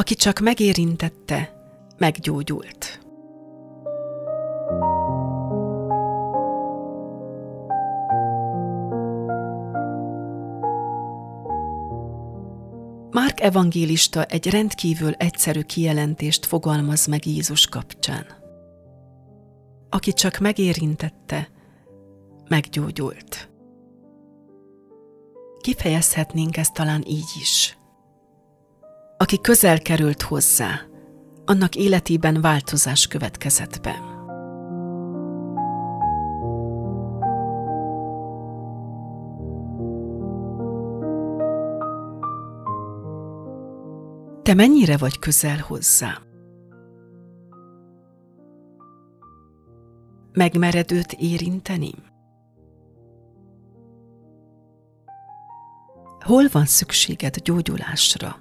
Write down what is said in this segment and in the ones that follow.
Aki csak megérintette, meggyógyult. Márk evangélista egy rendkívül egyszerű kijelentést fogalmaz meg Jézus kapcsán. Aki csak megérintette, meggyógyult. Kifejezhetnénk ezt talán így is. Aki közel került hozzá, annak életében változás következett be. Te mennyire vagy közel hozzá? Megmered őt érinteni? Hol van szükséged gyógyulásra?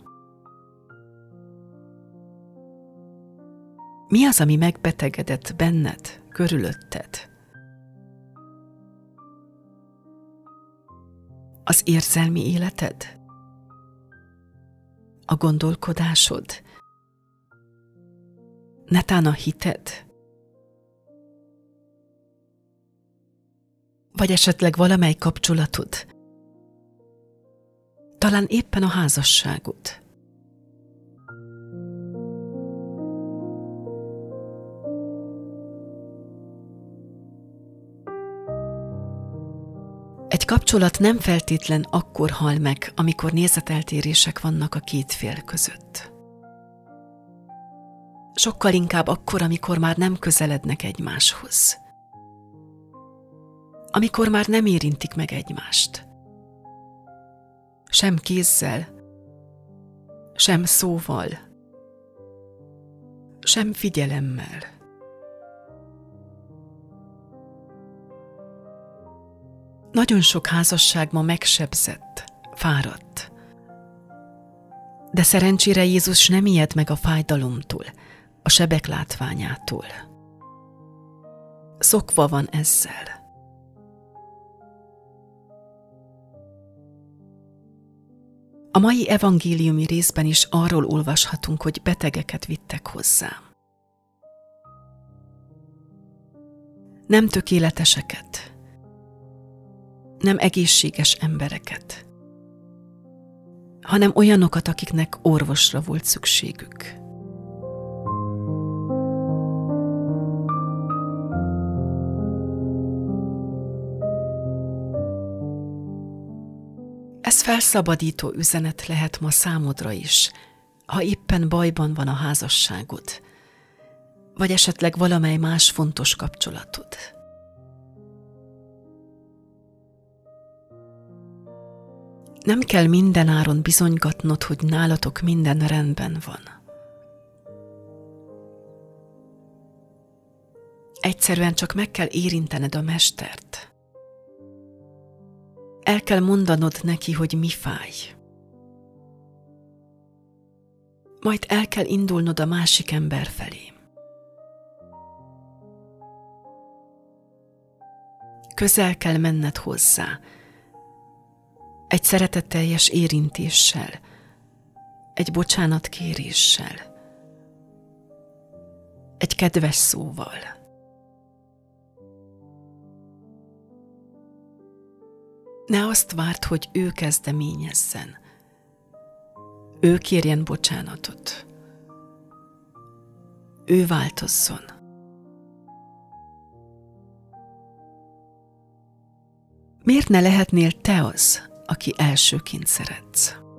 Mi az, ami megbetegedett benned, körülötted? Az érzelmi életed? A gondolkodásod? Netán a hited? Vagy esetleg valamely kapcsolatod? Talán éppen a házasságod? Egy kapcsolat nem feltétlen akkor hal meg, amikor nézeteltérések vannak a két fél között. Sokkal inkább akkor, amikor már nem közelednek egymáshoz. Amikor már nem érintik meg egymást. Sem kézzel, sem szóval, sem figyelemmel. Nagyon sok házasság ma megsebzett, fáradt. De szerencsére Jézus nem ijed meg a fájdalomtól, a sebek látványától. Szokva van ezzel. A mai evangéliumi részben is arról olvashatunk, hogy betegeket vittek hozzá. Nem tökéleteseket, nem egészséges embereket, hanem olyanokat, akiknek orvosra volt szükségük. Ez felszabadító üzenet lehet ma számodra is, ha éppen bajban van a házasságod, vagy esetleg valamely más fontos kapcsolatod. Nem kell mindenáron bizonygatnod, hogy nálatok minden rendben van. Egyszerűen csak meg kell érintened a mestert. El kell mondanod neki, hogy mi fáj. Majd el kell indulnod a másik ember felé. Közel kell menned hozzá, egy szeretetteljes érintéssel, egy bocsánatkéréssel, egy kedves szóval. Ne azt várd, hogy ő kezdeményezzen. Ő kérjen bocsánatot. Ő változzon. Miért ne lehetnél te az, aki elsőként szeretsz?